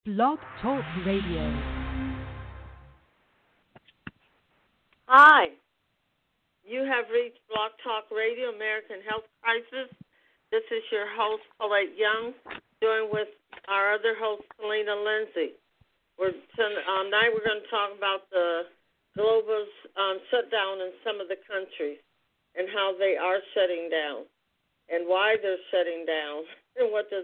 Blog Talk Radio. Hi, you have reached Blog Talk Radio, American Health Crisis. This is your host, Paulette Young, joined with our other host, Selena Lindsay. Tonight we're going to talk about the global shutdown in some of the countries and how they are shutting down and why they're shutting down and what does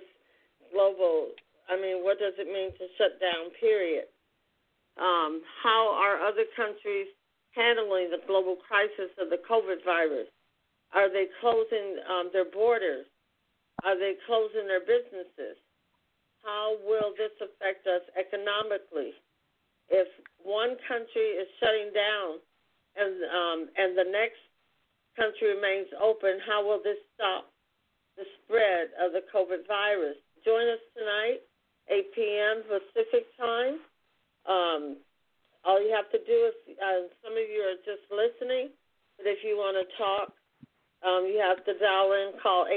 it mean to shut down, period. How are other countries handling the global crisis of the COVID virus? Are they closing their borders? Are they closing their businesses? How will this affect us economically? If one country is shutting down and the next country remains open, how will this stop the spread of the COVID virus? Join us tonight, 8 p.m. Pacific time. All you have to do is, some of you are just listening, but if you want to talk, you have to dial in, call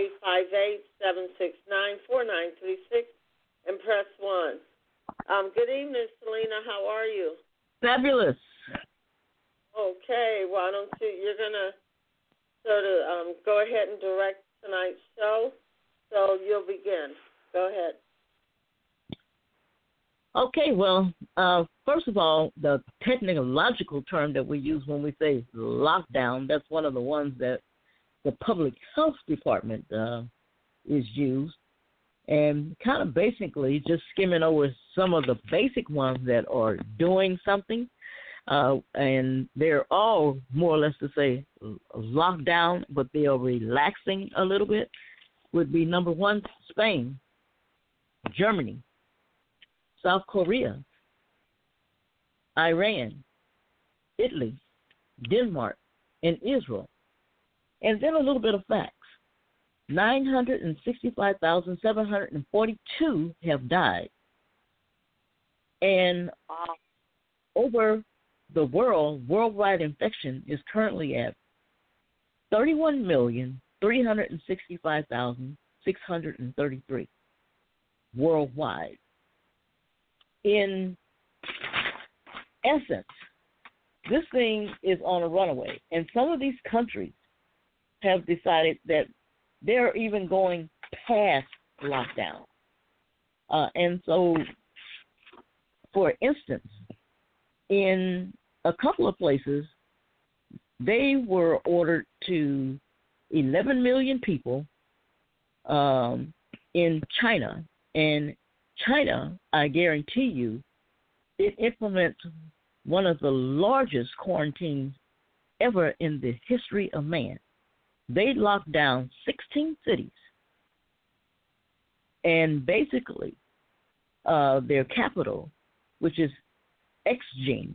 858-769-4936, and press 1. Good evening, Selena. How are you? Fabulous. Okay, why don't you're going to sort of go ahead and direct tonight's show, so you'll begin. Go ahead. Okay, well, first of all, the technological term that we use when we say lockdown, that's one of the ones that the Public Health Department is used. And kind of basically just skimming over some of the basic ones that are doing something, and they're all more or less to say lockdown, but they are relaxing a little bit, would be number one, Spain, Germany, South Korea, Iran, Italy, Denmark, and Israel. And then a little bit of facts. 965,742 have died. And over the worldwide infection is currently at 31,365,633 worldwide. In essence, this thing is on a runaway, and some of these countries have decided that they're even going past lockdown. And so, for instance, in a couple of places, they were ordered to 11 million people in China. And China, I guarantee you, it implements one of the largest quarantines ever in the history of man. They locked down 16 cities. And basically, their capital, which is Xijin,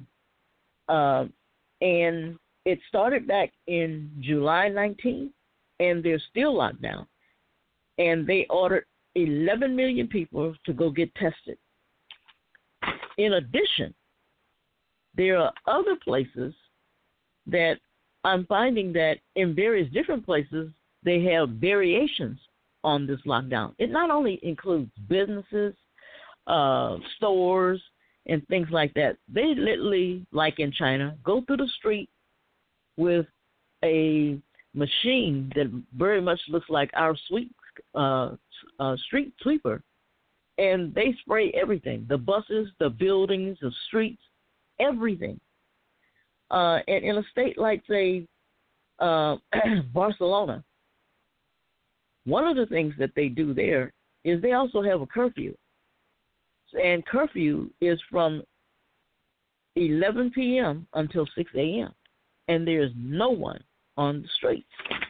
and it started back in July 19th, and they're still locked down. And they ordered 11 million people to go get tested. In addition, there are other places that I'm finding that in various different places, they have variations on this lockdown. It not only includes businesses, stores, and things like that. They literally, like in China, go through the street with a machine that very much looks like our street sweeper, and they spray everything, the buses, the buildings, the streets, everything. And in a state like, say, Barcelona, one of the things that they do there is they also have a curfew. And curfew is from 11 p.m. until 6 a.m., and there's no one on the streets.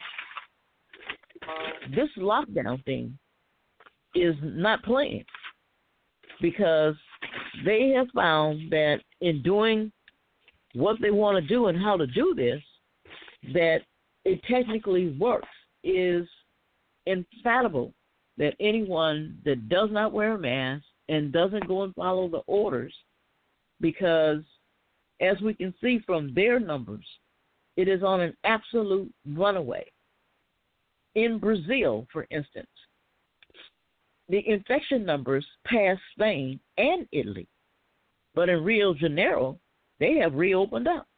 This lockdown thing is not playing because they have found that in doing what they want to do and how to do this, that it technically works, is infallible, that anyone that does not wear a mask and doesn't go and follow the orders, because as we can see from their numbers, it is on an absolute runaway. In Brazil, for instance, the infection numbers pass Spain and Italy. But in Rio de Janeiro, they have reopened up.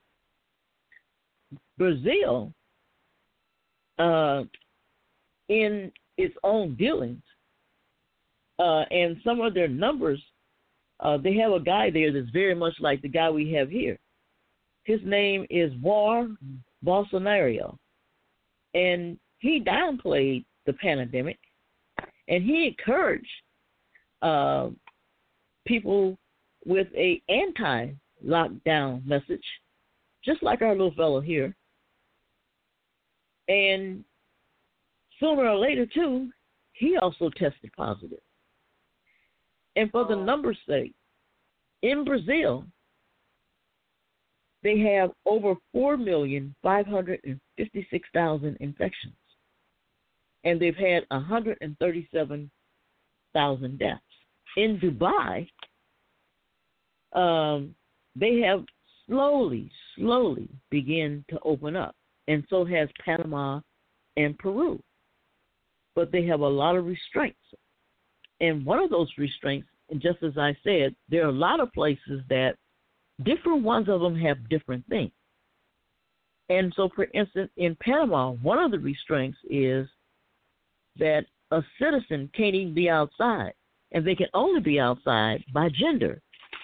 Brazil, in its own dealings, and some of their numbers, they have a guy there that's very much like the guy we have here. His name is Jair Bolsonaro, and he downplayed the pandemic, and he encouraged people with a anti-lockdown message, just like our little fellow here. And sooner or later, too, he also tested positive. And for the numbers' sake, in Brazil, they have over 4,556,000 infections. And they've had 137,000 deaths. In Dubai, they have slowly begun to open up. And so has Panama and Peru. But they have a lot of restraints. And one of those restraints, and just as I said, there are a lot of places that different ones of them have different things. And so, for instance, in Panama, one of the restraints is that a citizen can't even be outside, and they can only be outside by gender.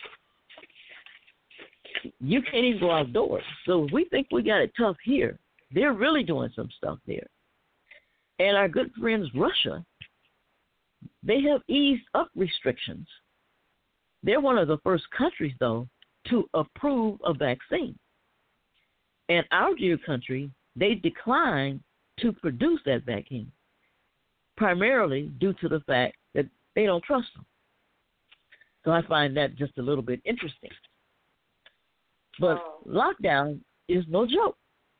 You can't even go outdoors. So we think we got it tough here. They're really doing some stuff there. And our good friends, Russia, they have eased up restrictions. They're one of the first countries, though, to approve a vaccine. And our dear country, they declined to produce that vaccine, primarily due to the fact that they don't trust them. So I find that just a little bit interesting. But lockdown is no joke.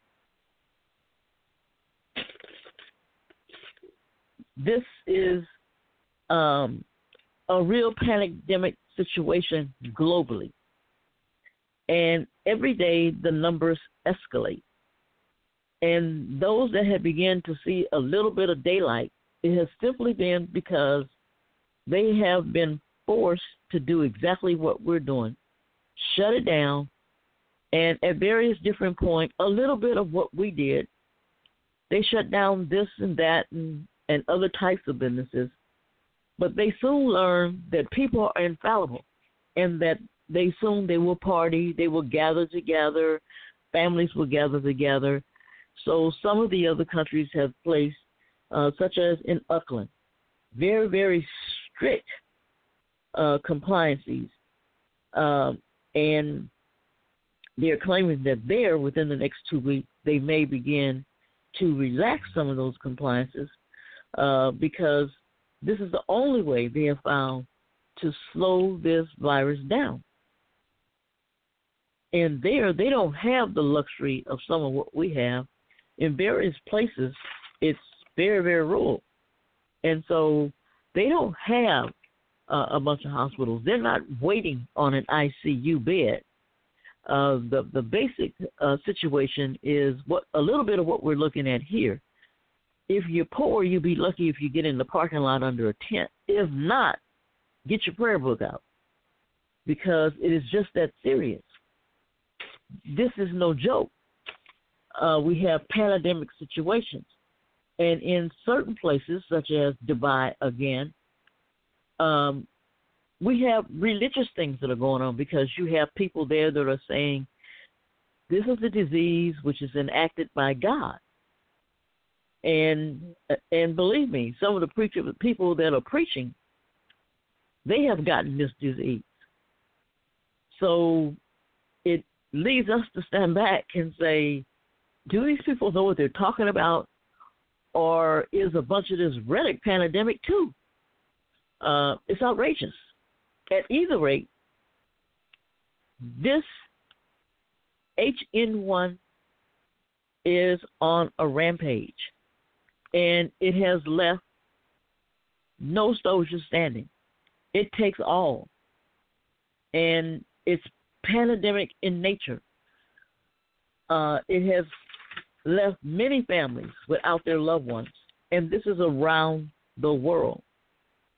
This is a real pandemic situation globally. And every day the numbers escalate. And those that have begun to see a little bit of daylight, it has simply been because they have been forced to do exactly what we're doing, shut it down, and at various different points, a little bit of what we did. They shut down this and that and other types of businesses, but they soon learn that people are infallible and that they will party, they will gather together, families will gather together. So some of the other countries have placed, such as in Auckland, very, very strict compliances, and they're claiming that there, within the next 2 weeks, they may begin to relax some of those compliances because this is the only way they have found to slow this virus down. And there, they don't have the luxury of some of what we have. In various places, it's very, very rural. And so they don't have a bunch of hospitals. They're not waiting on an ICU bed. The basic situation is a little bit of what we're looking at here. If you're poor, you'll be lucky if you get in the parking lot under a tent. If not, get your prayer book out because it is just that serious. This is no joke. We have pandemic situations. And in certain places, such as Dubai again, we have religious things that are going on because you have people there that are saying, this is a disease which is enacted by God. And believe me, some of the people that are preaching, they have gotten this disease. So it leads us to stand back and say, do these people know what they're talking about? Or is a bunch of this relic pandemic too? It's outrageous. At either rate, this HN1 is on a rampage, and it has left no soldiers standing. It takes all, and it's pandemic in nature. It has left many families without their loved ones, and this is around the world.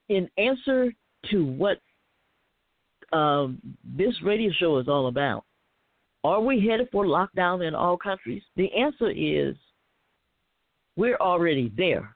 in answer to what this radio show is all about, are we headed for lockdown in all countries? The answer is we're already there.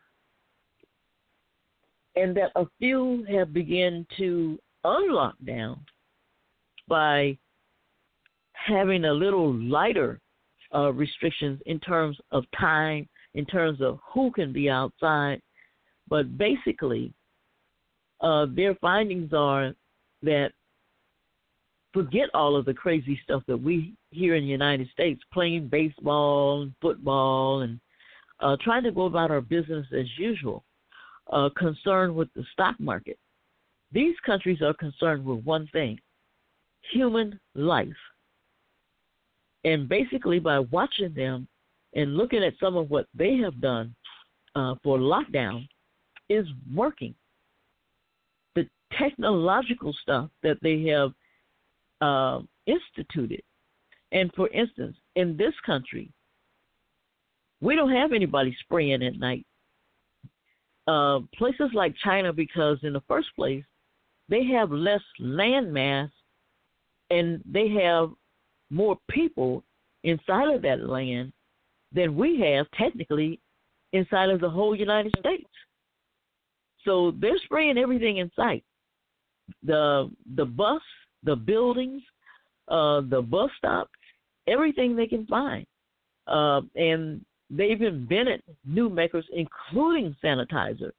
And that a few have begun to unlock down by having a little lighter restrictions in terms of time, in terms of who can be outside. But basically, their findings are that forget all of the crazy stuff that we here in the United States, playing baseball and football and trying to go about our business as usual, concerned with the stock market. These countries are concerned with one thing: human life. And basically, by watching them and looking at some of what they have done for lockdown is working. The technological stuff that they have instituted. And for instance, in this country, we don't have anybody spraying at night. Places like China, because in the first place, they have less land mass and they have more people inside of that land than we have technically inside of the whole United States. So they're spraying everything in sight. The bus, the buildings, the bus stops, everything they can find. And they've invented new makers, including sanitizer.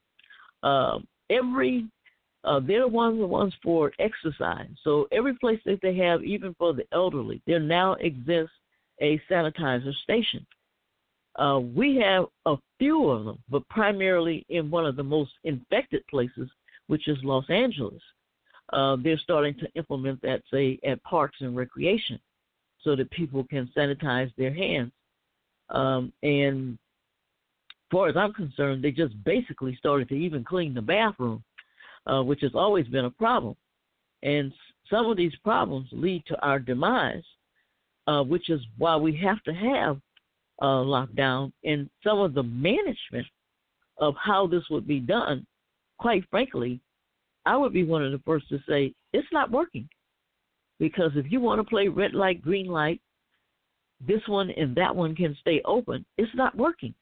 They're the ones for exercise. So every place that they have, even for the elderly, there now exists a sanitizer station. We have a few of them, but primarily in one of the most infected places, which is Los Angeles. They're starting to implement that, say, at parks and recreation, so that people can sanitize their hands. And as far as I'm concerned, they just basically started to even clean the bathroom, which has always been a problem. And some of these problems lead to our demise, which is why we have to have lockdown. And some of the management of how this would be done, quite frankly, I would be one of the first to say it's not working. Because if you want to play red light, green light, this one and that one can stay open, it's not working.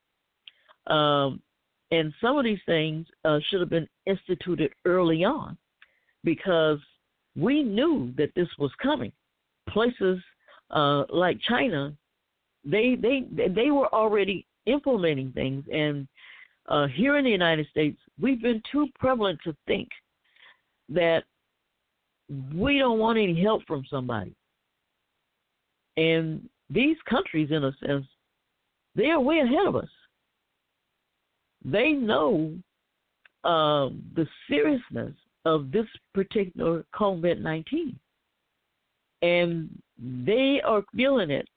And some of these things should have been instituted early on, because we knew that this was coming. Places like China, they were already implementing things, and here in the United States, we've been too prevalent to think that we don't want any help from somebody. And these countries, in a sense, they are way ahead of us. They know the seriousness of this particular COVID-19. And they are feeling it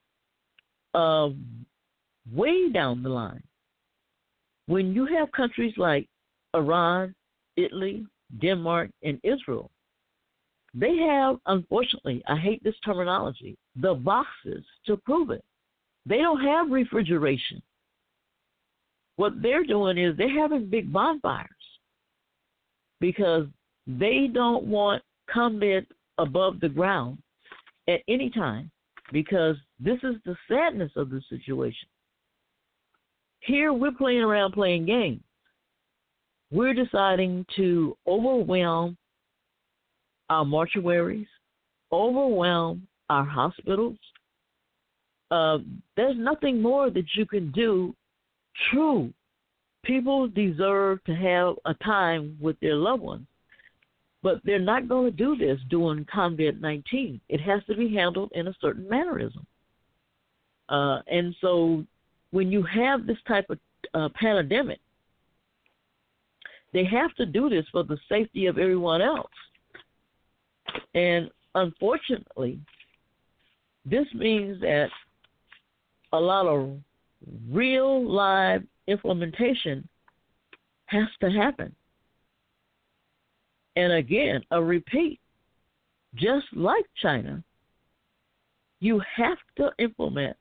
way down the line. When you have countries like Iran, Italy, Denmark, and Israel, they have, unfortunately, I hate this terminology, the boxes to prove it. They don't have refrigeration. What they're doing is they're having big bonfires because they don't want combat above the ground at any time, because this is the sadness of the situation. Here we're playing around playing games. We're deciding to overwhelm our mortuaries, overwhelm our hospitals. There's nothing more that you can do. True, people deserve to have a time with their loved ones, but they're not going to do this during COVID-19. It has to be handled in a certain mannerism. And so when you have this type of pandemic, they have to do this for the safety of everyone else. And unfortunately, this means that a lot of real live implementation has to happen. And again, a repeat, just like China, you have to implement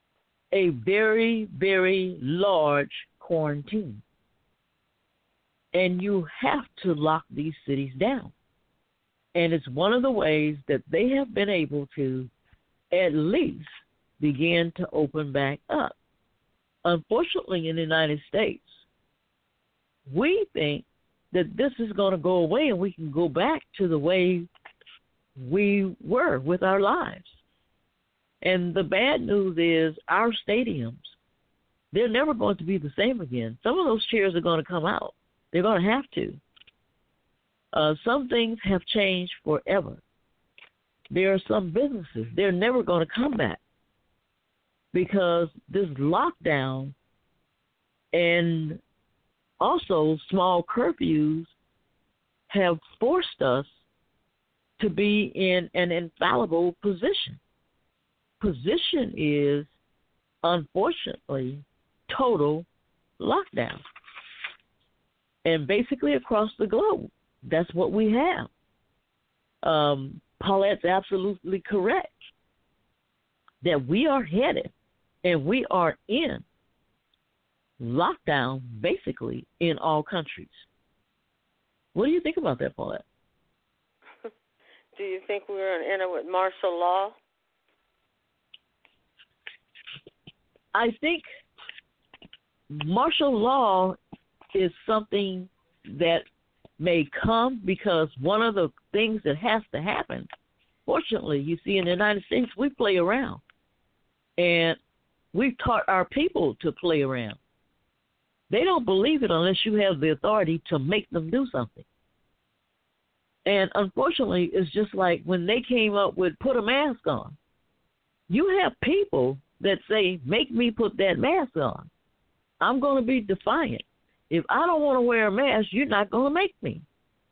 a very, very large quarantine. And you have to lock these cities down. And it's one of the ways that they have been able to at least begin to open back up. Unfortunately, in the United States, we think that this is going to go away and we can go back to the way we were with our lives. And the bad news is our stadiums, they're never going to be the same again. Some of those chairs are going to come out. They're going to have to. Some things have changed forever. There are some businesses, they're never going to come back because this lockdown and also small curfews have forced us to be in an infallible position. Position is, unfortunately, total lockdown. And basically across the globe, that's what we have. Paulette's absolutely correct that we are headed and we are in lockdown basically in all countries. What do you think about that, Paulette? Do you think we're in it with martial law? I think martial law is something that may come because one of the things that has to happen, fortunately, you see in the United States, we play around. And we've taught our people to play around. They don't believe it unless you have the authority to make them do something. And unfortunately, it's just like when they came up with put a mask on. You have people that say, make me put that mask on. I'm going to be defiant. If I don't want to wear a mask, you're not going to make me.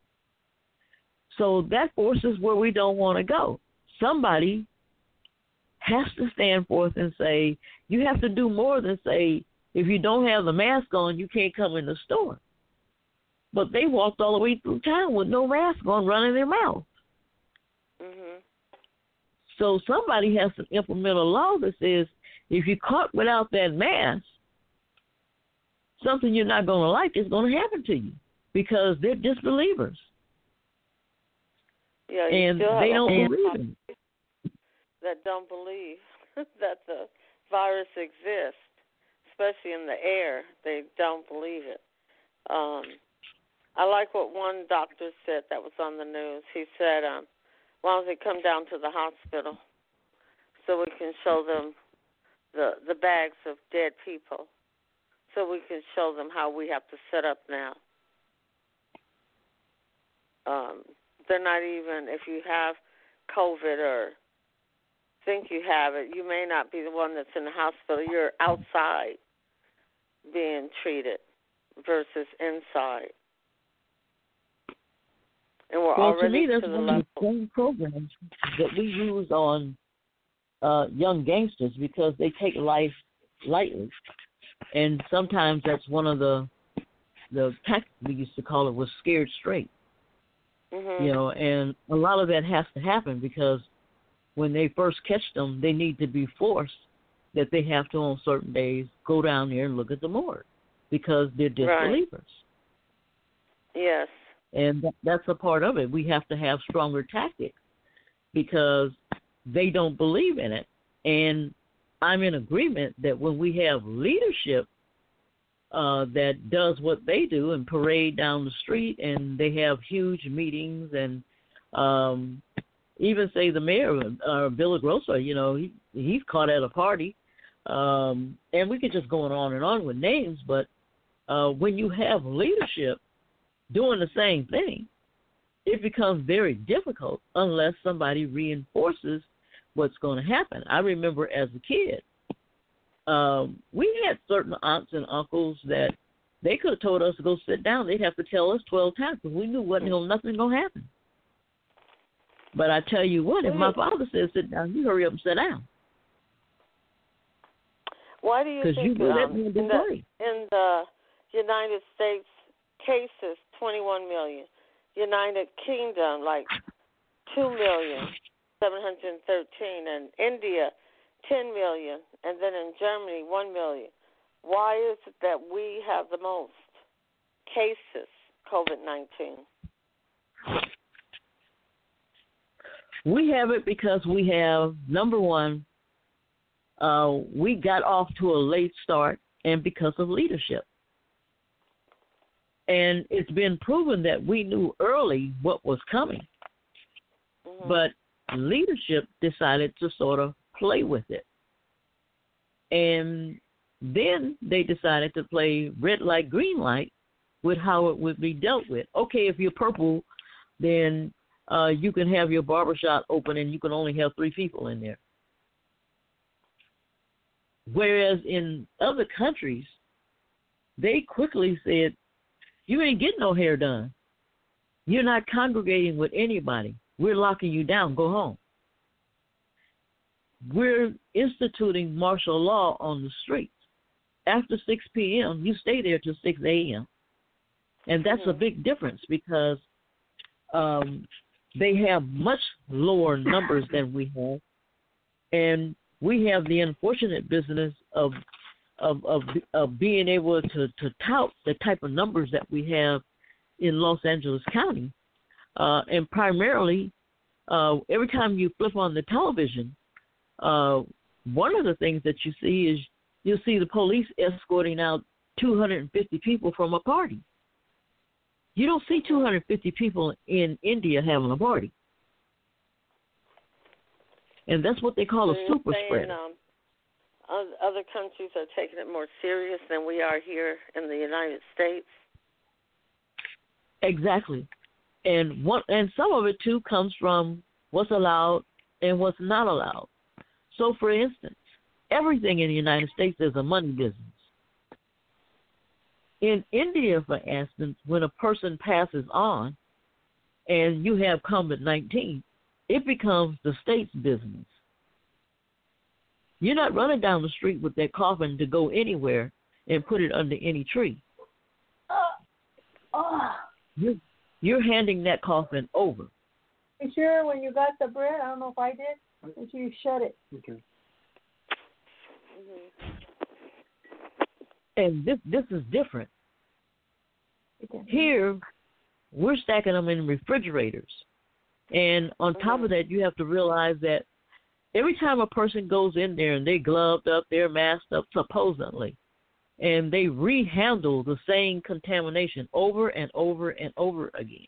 So that forces where we don't want to go. Somebody has to stand forth and say, you have to do more than say, if you don't have the mask on, you can't come in the store. But they walked all the way through town with no mask on, running their mouth. Mm-hmm. So somebody has to implement a law that says, if you're caught without that mask, something you're not going to like is going to happen to you because they're disbelievers. Yeah, and they don't believe it. That don't believe that the virus exists, especially in the air. They don't believe it. I like what one doctor said that was on the news. He said, why don't they come down to the hospital so we can show them the bags of dead people, so we can show them how we have to set up now. They're not even, if you have COVID or think you have it, you may not be the one that's in the hospital. You're outside being treated versus inside. And we're already to me, that's to the one level. of the same programs that we use on young gangsters because they take life lightly. And sometimes that's one of the tactics we used to call it was scared straight. Mm-hmm. You know, and a lot of that has to happen because when they first catch them, they need to be forced that they have to, on certain days, go down there and look at the morgue because they're disbelievers. Right. Yes. And that's a part of it. We have to have stronger tactics because they don't believe in it. And I'm in agreement that when we have leadership that does what they do and parade down the street and they have huge meetings and even say the mayor, Bill Grosso, you know, he's caught at a party. And we could just go on and on with names, but when you have leadership doing the same thing, it becomes very difficult unless somebody reinforces what's going to happen. I remember as a kid, we had certain aunts and uncles that they could have told us to go sit down. They'd have to tell us 12 times because we knew nothing going to happen. But I tell you what, if my father says sit down, you hurry up and sit down. Why do you think you let me in the United States cases 21 million, United Kingdom like 2,713,000, and India 10 million, and then in Germany 1 million? Why is it that we have the most cases COVID-19? We have it because we have, number one, we got off to a late start and because of leadership. And it's been proven that we knew early what was coming. Mm-hmm. But leadership decided to sort of play with it. And then they decided to play red light, green light with how it would be dealt with. Okay, if you're purple, then you can have your barbershop open and you can only have 3 people in there. Whereas in other countries, they quickly said, you ain't getting no hair done. You're not congregating with anybody. We're locking you down. Go home. We're instituting martial law on the streets. After 6 p.m., you stay there till 6 a.m. And that's a big difference because they have much lower numbers than we have. And we have the unfortunate business of being able to tout the type of numbers that we have in Los Angeles County. And primarily, every time you flip on the television, one of the things that you see is you'll see the police escorting out 250 people from a party. You don't see 250 people in India having a party. And that's what they call a super spreader. Other countries are taking it more serious than we are here in the United States. Exactly. And some of it, too, comes from what's allowed and what's not allowed. So, for instance, everything in the United States is a money business. In India, for instance, when a person passes on and you have COVID-19, it becomes the state's business. You're not running down the street with that coffin to go anywhere and put it under any tree. You're handing that coffin over. You sure when you got the bread, I don't know if I did, that you shut it. Okay. And this is different. Here, we're stacking them in refrigerators. And on top of that, you have to realize that every time a person goes in there and they gloved up, they're masked up, supposedly, and they rehandle the same contamination over and over and over again.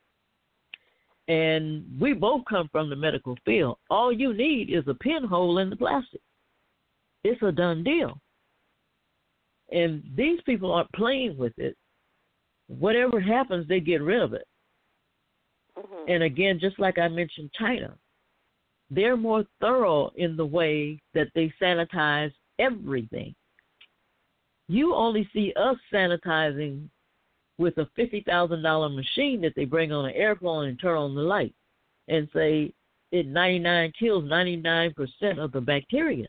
And we both come from the medical field. All you need is a pinhole in the plastic. It's a done deal. And these people aren't playing with it. Whatever happens, they get rid of it. Mm-hmm. And again, just like I mentioned China, they're more thorough in the way that they sanitize everything. You only see us sanitizing with a $50,000 machine that they bring on an airplane and turn on the light and say it kills 99% of the bacteria.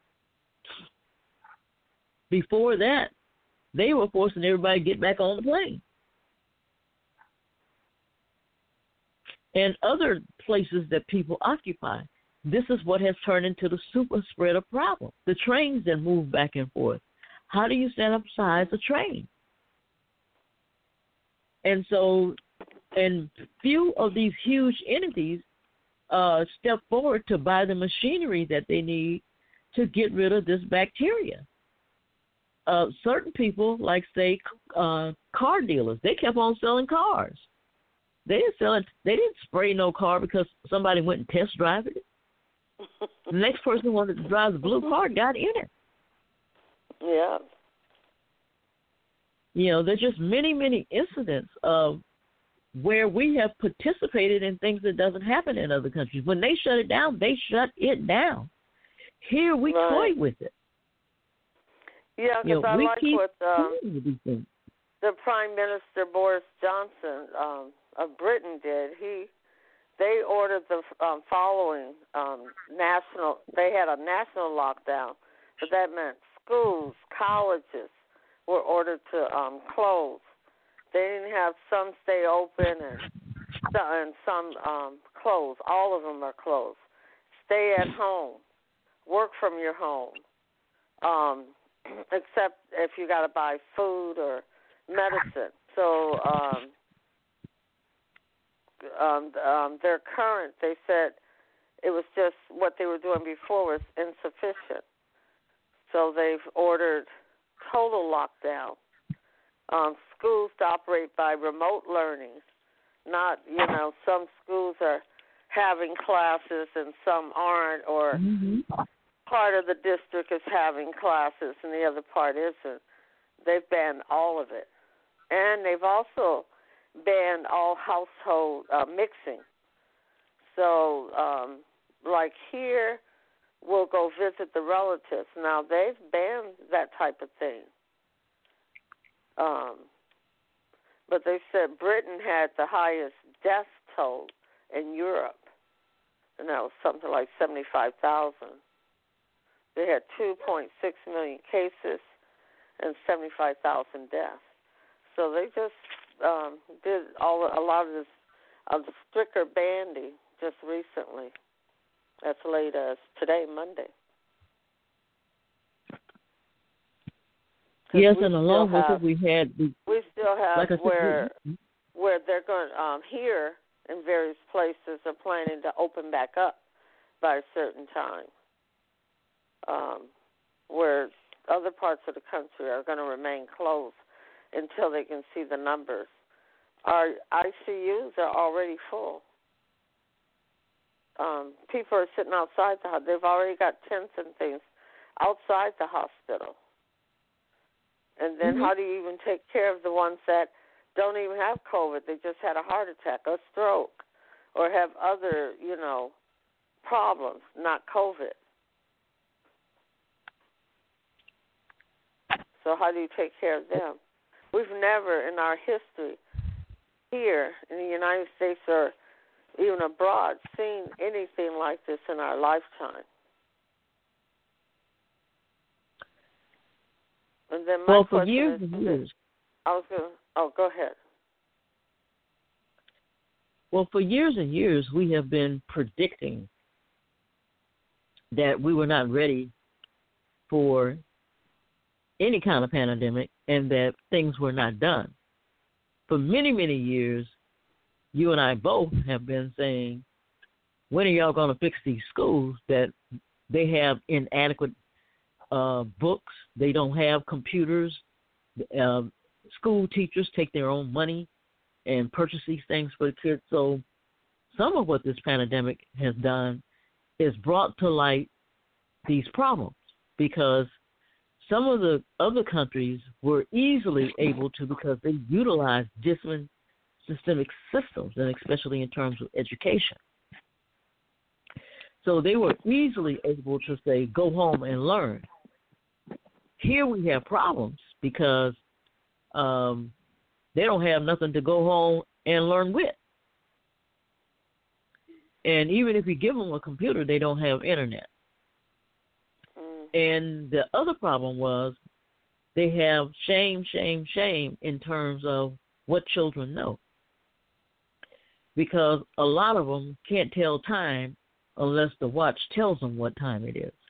Before that, they were forcing everybody to get back on the plane. And other places that people occupy, this is what has turned into the super spreader problem. The trains that move back and forth. How do you sanitize a train? And so, and few of these huge entities step forward to buy the machinery that they need to get rid of this bacteria. Certain people, like, say, car dealers, they kept on selling cars. They didn't spray no car because somebody went and test drive it. The next person wanted to drive the blue car, got in it. Yeah. You know, there's just many, many incidents of where we have participated in things that doesn't happen in other countries. When they shut it down, they shut it down. Here we toy with it. Yeah, because I like what the Prime Minister Boris Johnson of Britain did. They ordered the following national. They had a national lockdown, but that meant schools, colleges were ordered to close. They didn't have some stay open and some close. All of them are closed. Stay at home. Work from your home. Except if you got to buy food or medicine. So their current, they said it was just what they were doing before was insufficient. So they've ordered total lockdown. Schools to operate by remote learning. Not, some schools are having classes and some aren't, or part of the district is having classes and the other part isn't. They've banned all of it. And they've also banned all household mixing. So, like here, we'll go visit the relatives. Now, they've banned that type of thing. But they said Britain had the highest death toll in Europe, and that was something like 75,000. They had 2.6 million cases and 75,000 deaths. So they just did a lot of this stricter banning just recently, as late as today, Monday. Yes, and along with it, we still have like where they're going here in various places are planning to open back up by a certain time, where other parts of the country are going to remain closed until they can see the numbers. Our ICUs are already full. People are sitting outside the hospital. They've already got tents and things outside the hospital. And then how do you even take care of the ones that don't even have COVID? They just had a heart attack, a stroke, or have other, problems, not COVID. So how do you take care of them? We've never in our history here in the United States or even abroad seen anything like this in our lifetime. And then my for question years is, and years. Go ahead. Well, for years and years, we have been predicting that we were not ready for any kind of pandemic and that things were not done. For many, many years, you and I both have been saying, when are y'all going to fix these schools that they have inadequate books, they don't have computers, school teachers take their own money and purchase these things for the kids. So some of what this pandemic has done is brought to light these problems because some of the other countries were easily able to, because they utilized different systemic systems, and especially in terms of education. So they were easily able to say, go home and learn. Here we have problems because they don't have nothing to go home and learn with. And even if you give them a computer, they don't have internet. And the other problem was they have shame in terms of what children know. Because a lot of them can't tell time unless the watch tells them what time it is.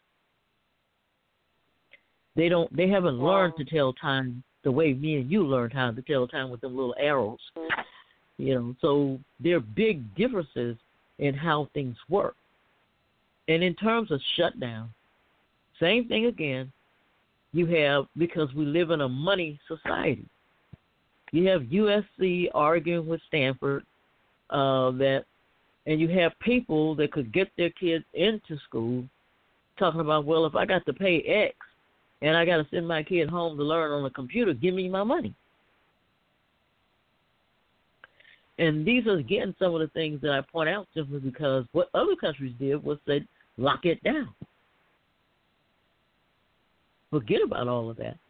They haven't learned to tell time the way me and you learned how to tell time with them little arrows. So there are big differences in how things work. And in terms of shutdown, same thing again. You have, because we live in a money society, you have USC arguing with Stanford and you have people that could get their kids into school talking about, well, if I got to pay X and I got to send my kid home to learn on a computer, give me my money. And these are, again, some of the things that I point out simply because what other countries did was say, lock it down. Forget about all of that.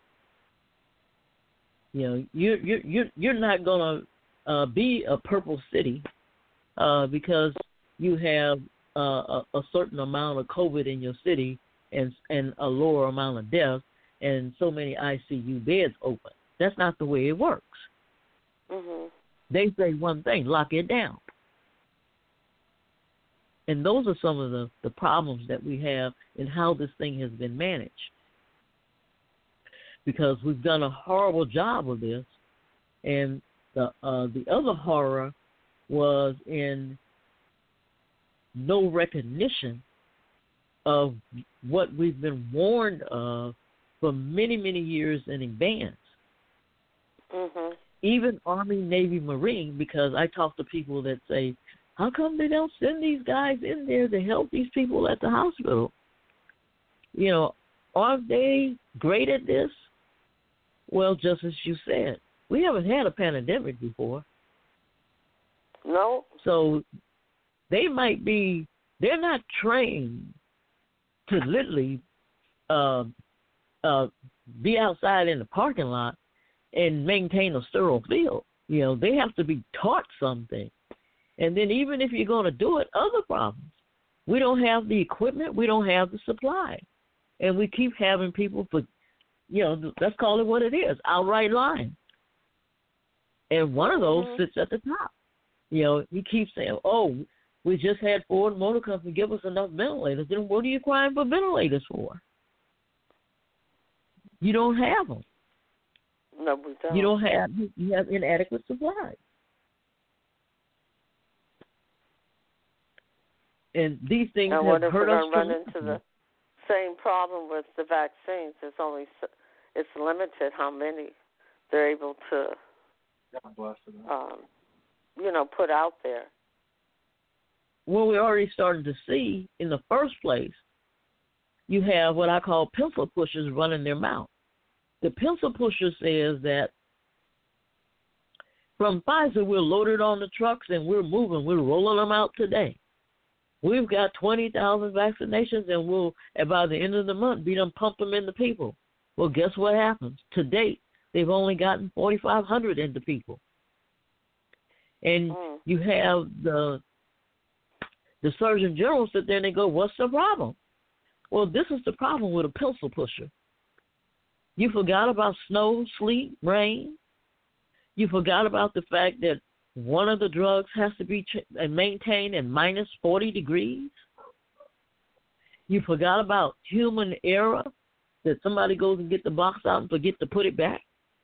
You're not going to be a purple city because you have a certain amount of COVID in your city and a lower amount of deaths and so many ICU beds open. That's not the way it works. Mm-hmm. They say one thing, lock it down. And those are some of the problems that we have in how this thing has been managed. Because we've done a horrible job of this. And the other horror was in no recognition of what we've been warned of for many, many years in advance. Mhm. Even Army, Navy, Marine, because I talk to people that say, how come they don't send these guys in there to help these people at the hospital? You know, aren't they great at this? Well, just as you said, we haven't had a pandemic before. No. So they might be, they're not trained to literally be outside in the parking lot and maintain a sterile field. You know, they have to be taught something. And then even if you're going to do it, other problems. We don't have the equipment. We don't have the supply. And we keep having people, for, you know, let's call it what it is, outright lying. And one of those sits at the top. You know, he keeps saying, oh, we just had Ford Motor Company give us enough ventilators. Then what are you crying for ventilators for? You don't have them. No, we don't. You have inadequate supplies. And these things have hurt us. We're going to run into the same problem with the vaccines. It's limited how many they're able to, put out there. Well, we already started to see, in the first place, you have what I call pencil pushers running their mouth. The pencil pusher says that from Pfizer, we're loaded on the trucks and we're moving. We're rolling them out today. We've got 20,000 vaccinations and we'll, by the end of the month, be done pump them into people. Well, guess what happens? To date, they've only gotten 4,500 into people. And you have the Surgeon General sit there and they go, what's the problem? Well, this is the problem with a pencil pusher. You forgot about snow, sleet, rain. You forgot about the fact that one of the drugs has to be maintained at minus 40 degrees. You forgot about human error, that somebody goes and get the box out and forget to put it back.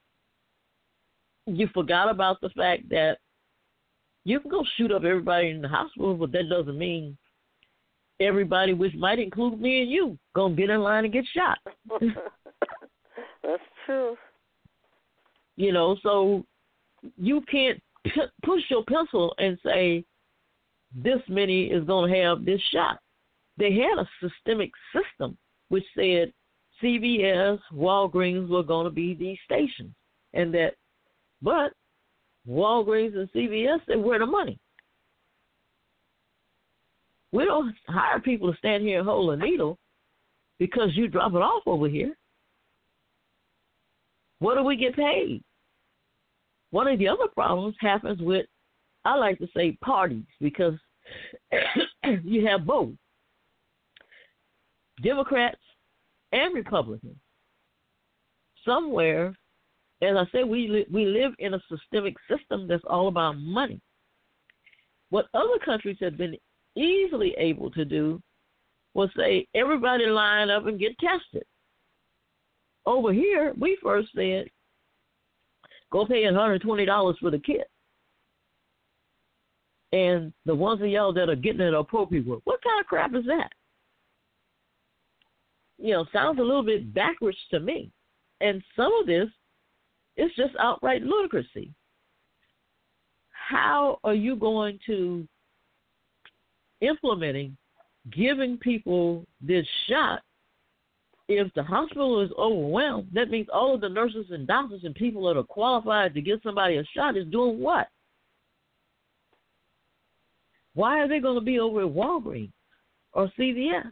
You forgot about the fact that you can go shoot up everybody in the hospital, but that doesn't mean everybody, which might include me and you, going to get in line and get shot. That's true. You know, so you can't push your pencil and say this many is going to have this shot. They had a systemic system which said CVS, Walgreens were going to be these stations, and that, but Walgreens and CVS, they where the money. We don't hire people to stand here and hold a needle because you drop it off over here. What do we get paid? One of the other problems happens with, I like to say, parties, because you have both Democrats and Republicans. Somewhere, as I said, we live in a systemic system that's all about money. What other countries have been easily able to do was say, everybody line up and get tested. Over here, we first said, go pay $120 for the kit. And the ones of y'all that are getting it are poor people. What kind of crap is that? You know, sounds a little bit backwards to me. And some of this is just outright ludicrousy. How are you going to implementing giving people this shot? If the hospital is overwhelmed, that means all of the nurses and doctors and people that are qualified to give somebody a shot is doing what? Why are they going to be over at Walgreens or CVS?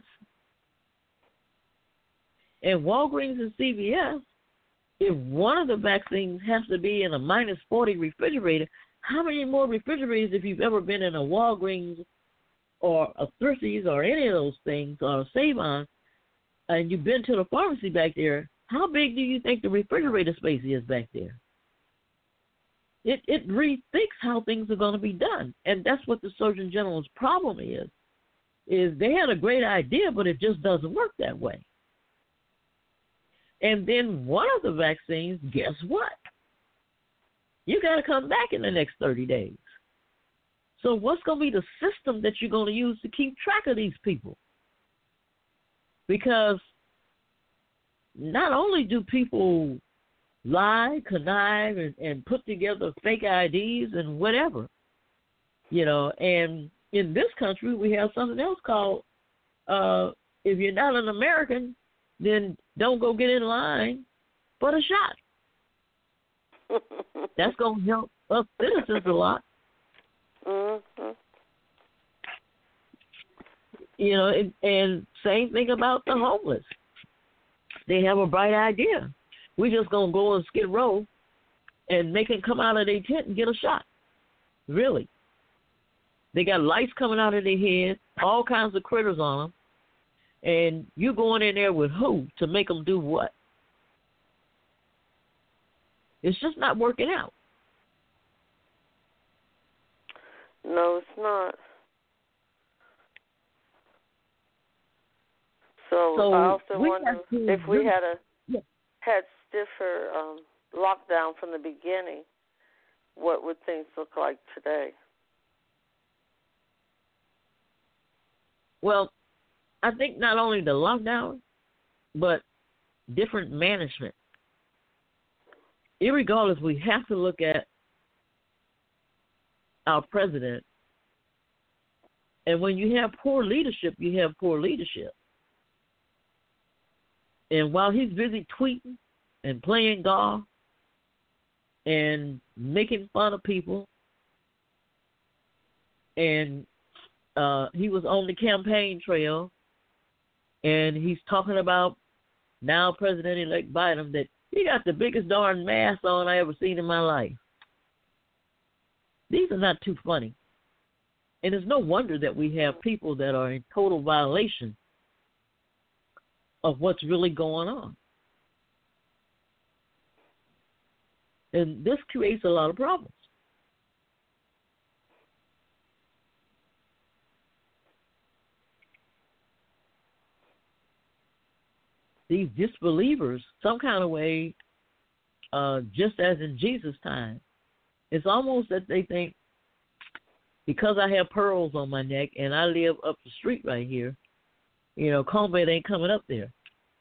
And Walgreens and CVS, if one of the vaccines has to be in a minus 40 refrigerator, how many more refrigerators, if you've ever been in a Walgreens or a Thrifty's or any of those things, or a Save-On, and you've been to the pharmacy back there, how big do you think the refrigerator space is back there? It rethinks how things are going to be done. And that's what the Surgeon General's problem is they had a great idea, but it just doesn't work that way. And then one of the vaccines, guess what? You got to come back in the next 30 days. So what's going to be the system that you're going to use to keep track of these people? Because not only do people lie, connive, and put together fake IDs and whatever, and in this country we have something else called, if you're not an American, then don't go get in line for the shot. That's going to help us citizens a lot. Mm-hmm. And same thing about the homeless. They have a bright idea. We're just going to go on Skid Row and make them come out of their tent and get a shot. Really. They got lights coming out of their head, all kinds of critters on them. And you going in there with who to make them do what? It's just not working out. No, it's not. So I often wonder if we had stiffer lockdown from the beginning, what would things look like today? Well, I think not only the lockdown, but different management. Irregardless, we have to look at our president. And when you have poor leadership, you have poor leadership. And while he's busy tweeting and playing golf and making fun of people, and he was on the campaign trail, and he's talking about now President-elect Biden that he got the biggest darn mask on I ever seen in my life. These are not too funny. And it's no wonder that we have people that are in total violation of what's really going on. And this creates a lot of problems. These disbelievers, some kind of way, just as in Jesus' time, it's almost that they think, because I have pearls on my neck and I live up the street right here, COVID ain't coming up there.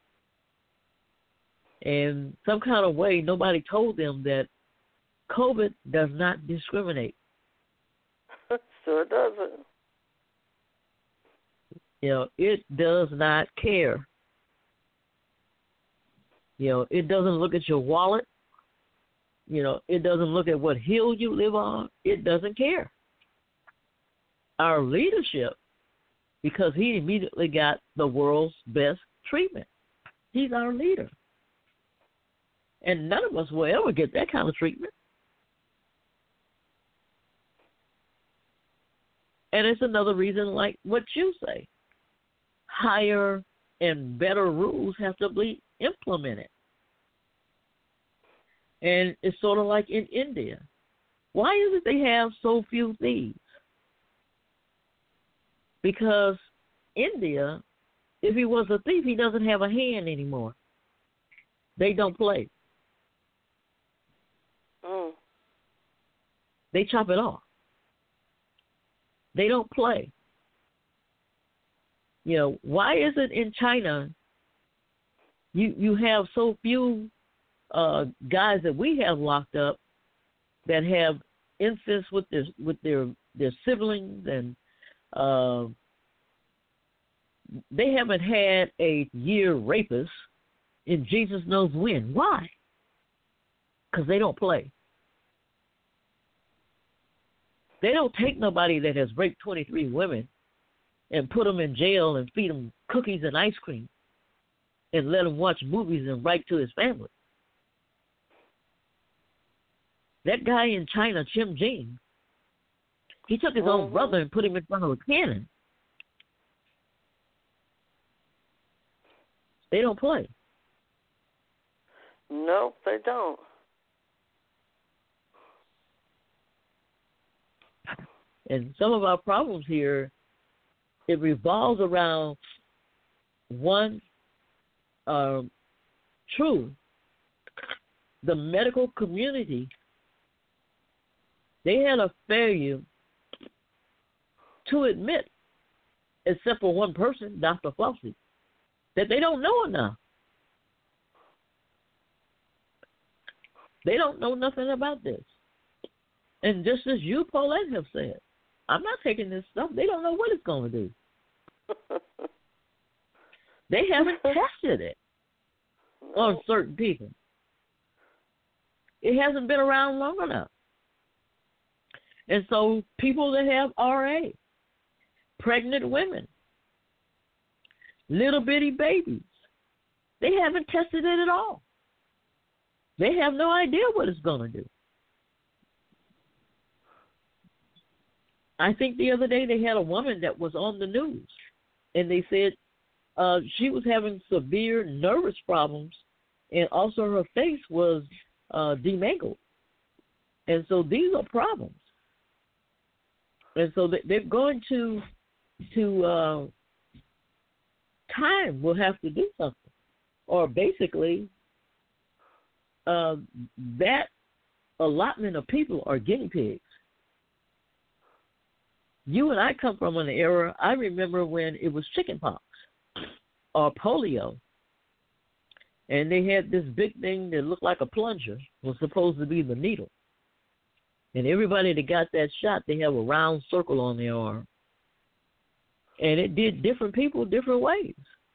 And some kind of way, nobody told them that COVID does not discriminate. Sure doesn't. It does not care. It doesn't look at your wallet. It doesn't look at what hill you live on. It doesn't care. Our leadership, because he immediately got the world's best treatment. He's our leader. And none of us will ever get that kind of treatment. And it's another reason, like what you say, higher and better rules have to be implemented. And it's sort of like in India. Why is it they have so few thieves? Because India, if he was a thief, he doesn't have a hand anymore. They don't play. Mm. They chop it off. They don't play. Why is it in China you have so few guys that we have locked up that have incest with their siblings, and they haven't had a year rapist in Jesus knows when. Why? Because they don't play. They don't take nobody that has raped 23 women and put them in jail and feed them cookies and ice cream and let him watch movies and write to his family. That guy in China, Chim Jing, he took his own brother and put him in front of a cannon. They don't play. Nope, they don't. And some of our problems here, it revolves around one, true, the medical community, they had a failure to admit, except for one person, Dr. Fauci, that they don't know enough. They don't know nothing about this. And just as you, Paulette, have said, I'm not taking this stuff. They don't know what it's going to do. They haven't tested it on certain people. It hasn't been around long enough. And so people that have RA, pregnant women, little bitty babies, they haven't tested it at all. They have no idea what it's going to do. I think the other day they had a woman that was on the news, and they said she was having severe nervous problems, and also her face was demangled. And so these are problems. And so they're going to time will have to do something. Or basically, that allotment of people are guinea pigs. You and I come from an era, I remember when it was chickenpox or polio. And they had this big thing that looked like a plunger, was supposed to be the needle. And everybody that got that shot, they have a round circle on their arm. And it did different people different ways.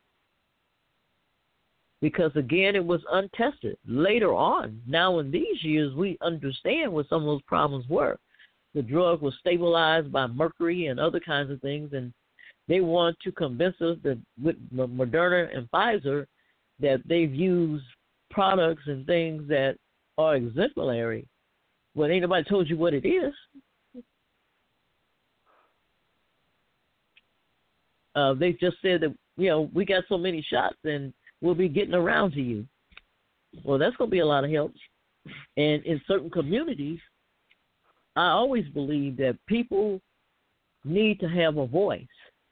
Because, again, it was untested. Later on, now in these years, we understand what some of those problems were. The drug was stabilized by mercury and other kinds of things, and they want to convince us that with Moderna and Pfizer that they've used products and things that are exemplary. Well, ain't nobody told you what it is. They just said that, we got so many shots and we'll be getting around to you. Well, that's going to be a lot of help. And in certain communities, I always believe that people need to have a voice.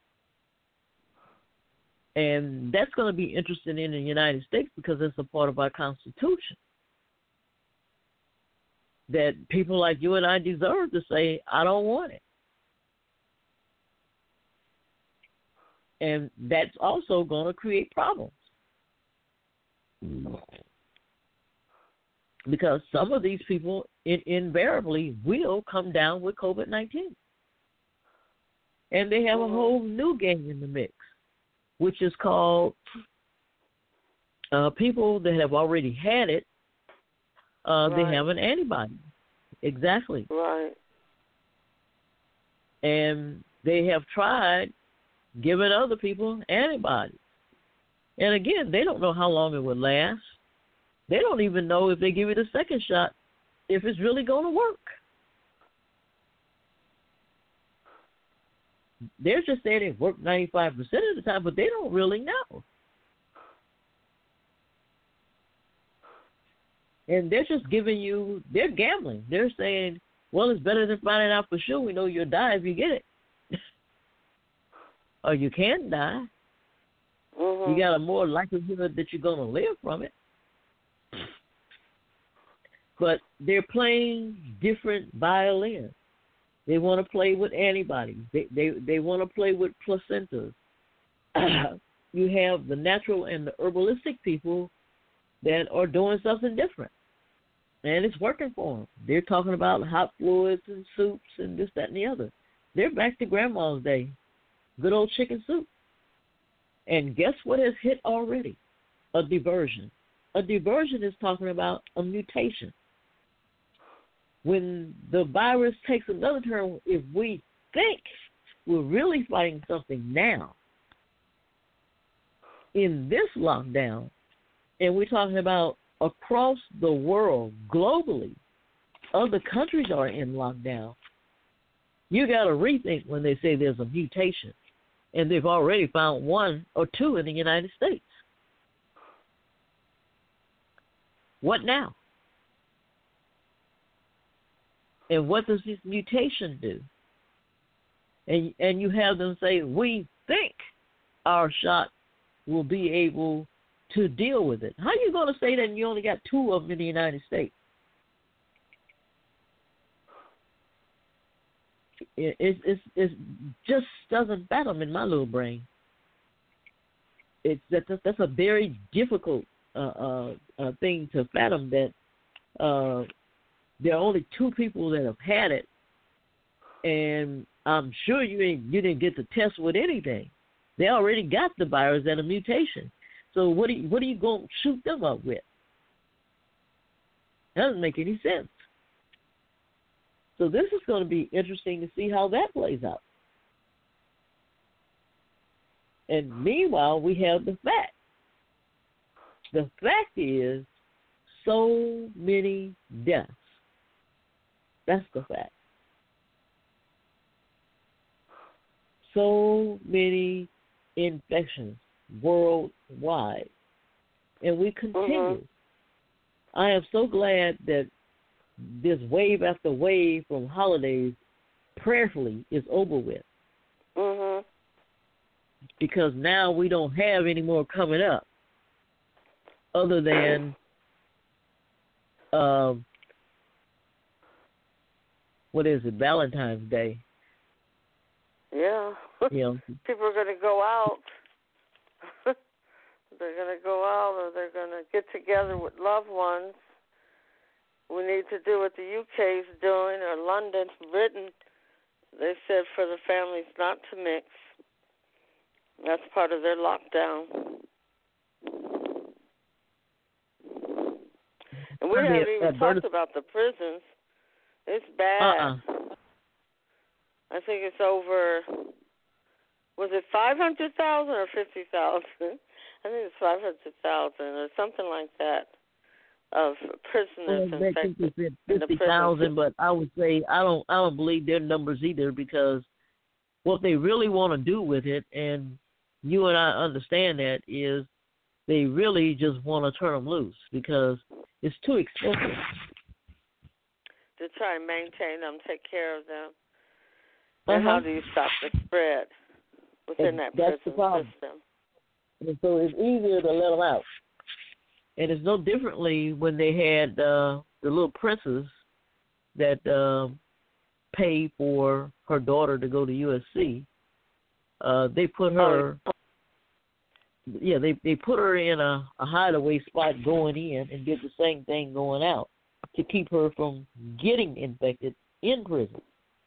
And that's going to be interesting in the United States because it's a part of our Constitution. That people like you and I deserve to say, I don't want it. And that's also going to create problems. Because some of these people invariably will come down with COVID-19. And they have a whole new game in the mix, which is called people that have already had it, they have an antibody. Exactly. Right. And they have tried giving other people antibodies. And again, they don't know how long it would last. They don't even know if they give it a second shot, if it's really going to work. They're just saying it worked 95% of the time, but they don't really know. And they're just giving you, they're gambling. They're saying, well, it's better than finding out for sure. We know you'll die if you get it. Or you can die. You got a more likelihood that you're going to live from it. But they're playing different violins. They want to play with antibodies. They want to play with placentas. You have the natural and the herbalistic people that are doing something different. And it's working for them. They're talking about hot fluids and soups and this, that, and the other. They're back to grandma's day. Good old chicken soup. And guess what has hit already? A diversion. A diversion is talking about a mutation. When the virus takes another turn, if we think we're really fighting something now in this lockdown, and we're talking about across the world, globally, other countries are in lockdown, you got to rethink when they say there's a mutation. And they've already found one or two in the United States. What now? And what does this mutation do? And you have them say, we think our shot will be able to deal with it. How are you going to say that and you only got two of them in the United States? it just doesn't fathom in my little brain. That's a very difficult thing to fathom, that there are only 2 people that have had it, and I'm sure you didn't get to test with anything. They already got the virus and a mutation. So what are you going to shoot them up with? That doesn't make any sense. So this is going to be interesting to see how that plays out. And meanwhile, we have the fact. The fact is so many deaths. That's the fact. So many infections worldwide. And we continue. I am so glad that this wave after wave from holidays prayerfully is over with. Because now we don't have any more coming up other than what is it, Valentine's Day. Yeah. You know, people are going to go out. They're going to go out, or they're going to get together with loved ones. We need to do what the UK is doing, or London, Britain. They said for the families not to mix. That's part of their lockdown. And we haven't even talked about the prisons. It's bad. I think it's over, was it 500,000 or 50,000? I think it's 500,000 or something like that of prisoners infected. They think 50,000, but I would say I don't believe their numbers either, because what they really want to do with it, and you and I understand that, is they really just want to turn them loose because it's too expensive. To try and maintain them, take care of them. And how do you stop the spread within that prison system? And so it's easier to let them out. And it's no differently when they had the little princess that paid for her daughter to go to USC. They put her, they put her in a hideaway spot going in and did the same thing going out to keep her from getting infected in prison.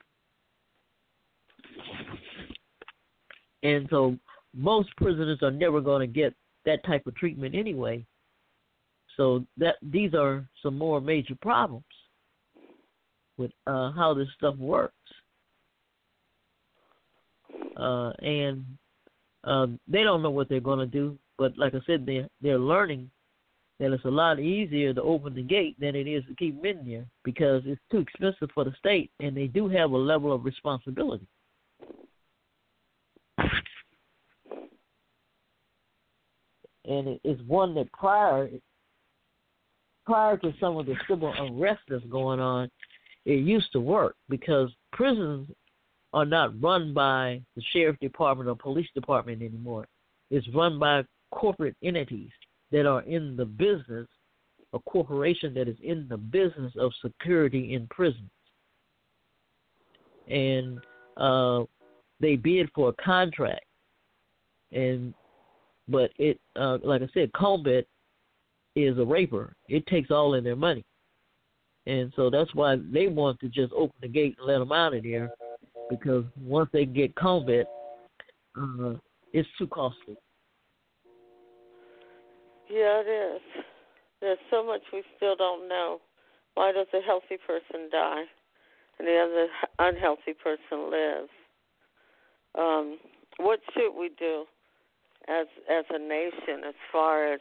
And so most prisoners are never going to get that type of treatment anyway. So these are some more major problems with how this stuff works. And they don't know what they're going to do. But like I said, they're learning that it's a lot easier to open the gate than it is to keep them in there because it's too expensive for the state, and they do have a level of responsibility. And it's one that prior to some of the civil unrest that's going on, it used to work because prisons are not run by the sheriff department or police department anymore. It's run by corporate entities that are in the business, a corporation that is in the business of security in prisons. And they bid for a contract. But it, like I said, Combat is a raper. It takes all of their money. And so that's why they want to just open the gate and let them out of there, because once they get Combat, it's too costly. Yeah, it is. There's so much we still don't know. Why does a healthy person die and the other unhealthy person lives? What should we do as a nation as far as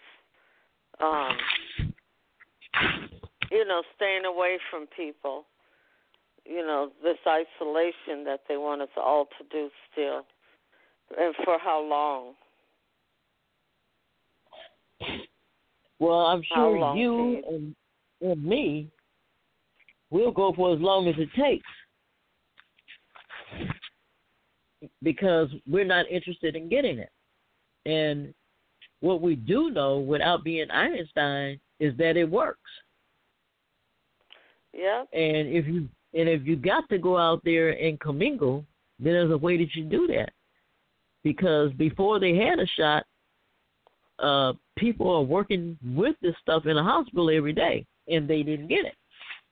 staying away from people, this isolation that they want us all to do still, and for how long? Well, I'm sure you and me will go for as long as it takes, because we're not interested in getting it. And what we do know, without being Einstein, is that it works. Yeah. And And if you got to go out there and commingle, then there's a way that you do that. Because before they had a shot, people are working with this stuff in a hospital every day, and they didn't get it.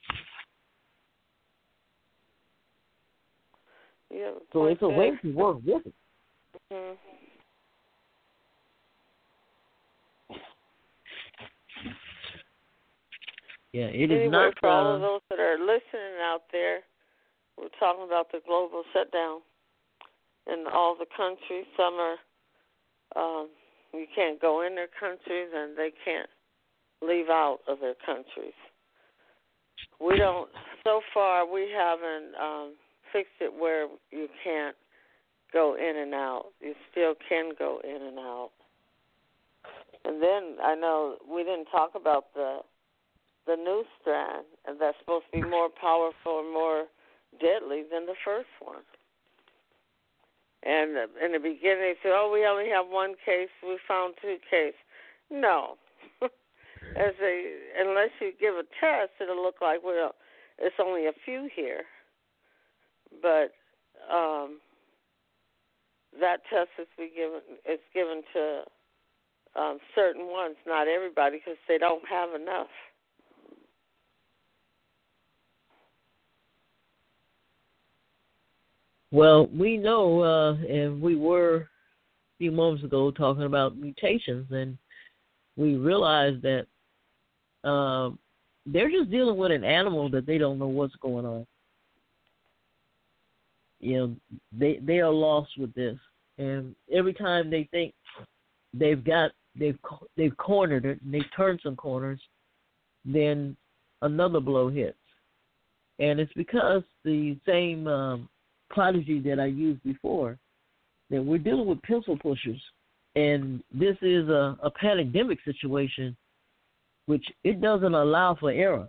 Yeah, so it's a way to work with it. Mm-hmm. Yeah, it anyway, is not. For all of those that are listening out there, we're talking about the global shutdown in all the countries. Some are, you can't go in their countries, and they can't leave out of their countries. We don't, so far, we haven't fixed it where you can't go in and out. You still can go in and out. And then I know we didn't talk about the new strand, and that's supposed to be more powerful and more deadly than the first one. And in the beginning, they said, we only have one case. We found 2 cases. No. Unless you give a test, it'll look like, well, it's only a few here. But that test is given to certain ones, not everybody, because they don't have enough. Well, we know, and we were a few moments ago talking about mutations, and we realized that they're just dealing with an animal that they don't know what's going on. You know, they are lost with this, and every time they think they've cornered it and they've turned some corners, then another blow hits, and it's because the same prodigy that I used before, that we're dealing with pencil pushers, and this is a pandemic situation, which it doesn't allow for error.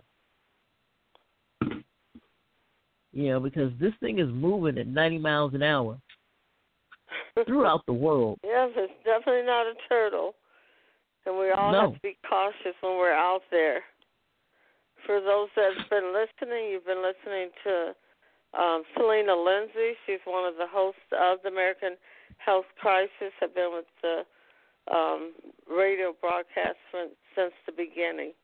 You know, because this thing is moving at 90 miles an hour throughout the world. Yes, it's definitely not a turtle, and we all have to be cautious when we're out there. For those that's been listening, you've been listening to Selena Lindsay. She's one of the hosts of the American Health Crisis. I've been with the radio broadcast since the beginning.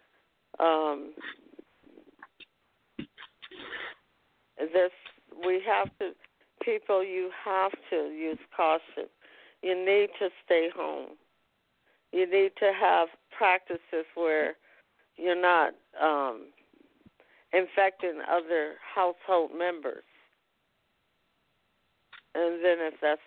You have to use caution. You need to stay home. You need to have practices where you're not infecting other household members. And then if that's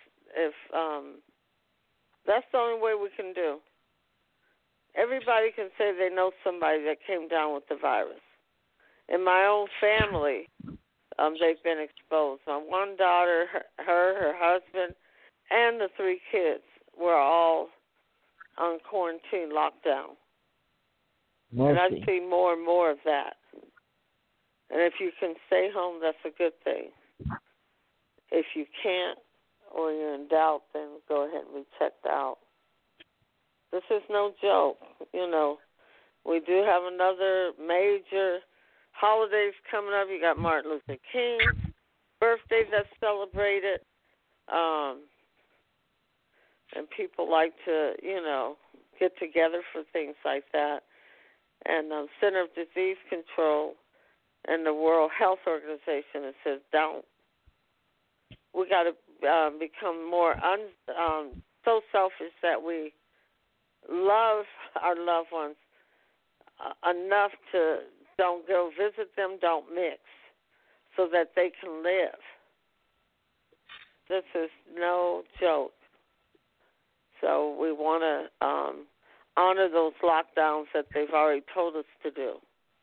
the only way we can do. Everybody can say they know somebody that came down with the virus. In my own family, they've been exposed. My one daughter, her husband, and the 3 kids were all on quarantine lockdown. Mercy. And I see more and more of that. And if you can stay home, that's a good thing. If you can't or you're in doubt, then go ahead and be checked out. This is no joke. You know, we do have another major holidays coming up. You got Martin Luther King's birthday that's celebrated. And people like to, get together for things like that. And Center of Disease Control and the World Health Organization, it says don't. We got to become more so selfish that we love our loved ones enough to don't go visit them, don't mix, so that they can live. This is no joke. So we want to honor those lockdowns that they've already told us to do.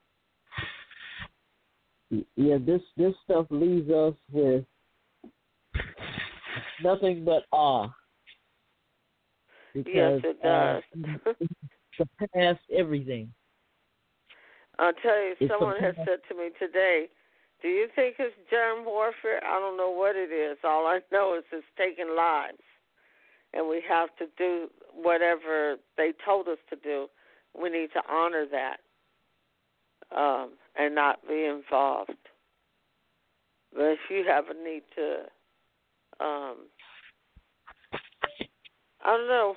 Yeah, this stuff leaves us with nothing but awe. Because, yes, it does. Surpassed everything. I'll tell you, someone has said to me today, do you think it's germ warfare? I don't know what it is. All I know is it's taking lives. And we have to do whatever they told us to do. We need to honor that and not be involved. But if you have a need to, I don't know.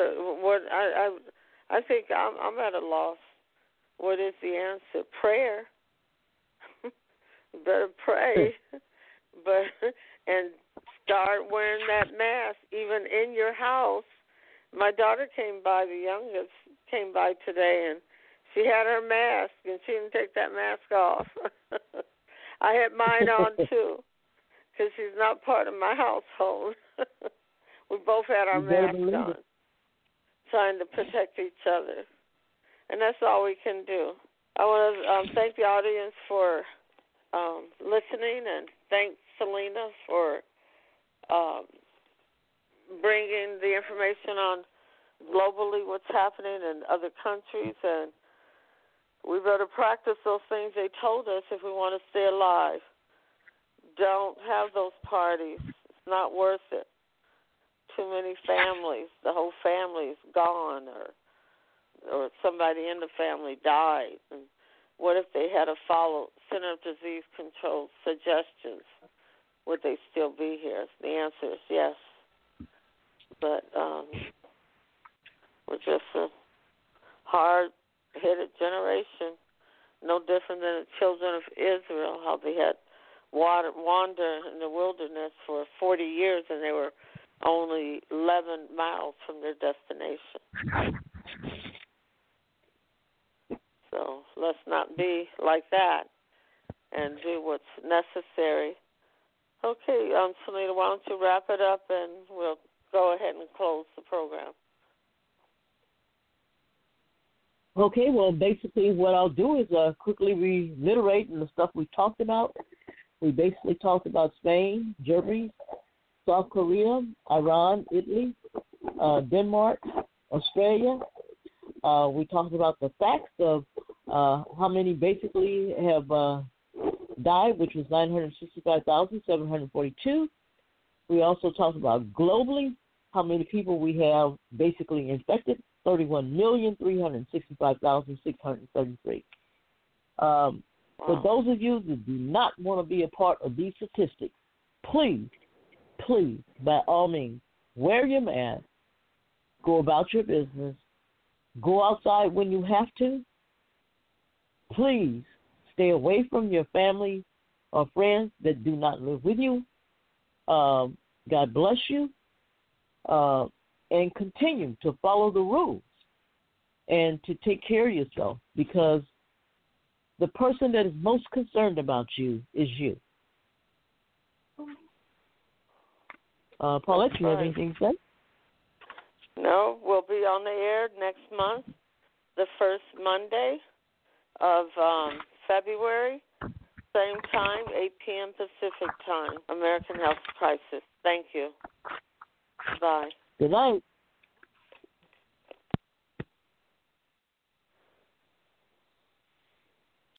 I think I'm at a loss. What is the answer? Prayer. You better pray, and start wearing that mask even in your house. My daughter came by, the youngest came by today, and she had her mask, and she didn't take that mask off. I had mine on too, because she's not part of my household. We both had our masks on, trying to protect each other, and that's all we can do. I want to thank the audience for listening, and thank Selena for bringing the information on globally what's happening in other countries, and we better practice those things they told us if we want to stay alive. Don't have those parties. It's not worth it. Too many families. The whole family's gone, or somebody in the family died. And what if they had to follow Center of Disease Control suggestions? Would they still be here? The answer is yes. But we're just a hard-headed generation, no different than the children of Israel, how they had wander in the wilderness for 40 years and they were only 11 miles from their destination. So let's not be like that and do what's necessary. Okay, Selena, why don't you wrap it up and we'll go ahead and close the program. Okay, well, basically what I'll do is quickly reiterate the stuff we talked about. We basically talked about Spain, Germany, South Korea, Iran, Italy, Denmark, Australia. We talked about the facts of how many basically have died, which was 965,742. We also talked about globally how many people we have basically infected, 31,365,633. For those of you that do not want to be a part of these statistics, please, by all means, wear your mask, go about your business, go outside when you have to. Please stay away from your family or friends that do not live with you. God bless you. And continue to follow the rules and to take care of yourself, because the person that is most concerned about you is you. Paulette, you have anything to say? No, we'll be on the air next month, the first Monday of February, same time, 8 p.m. Pacific time, American Health Crisis. Thank you. Bye. Good night.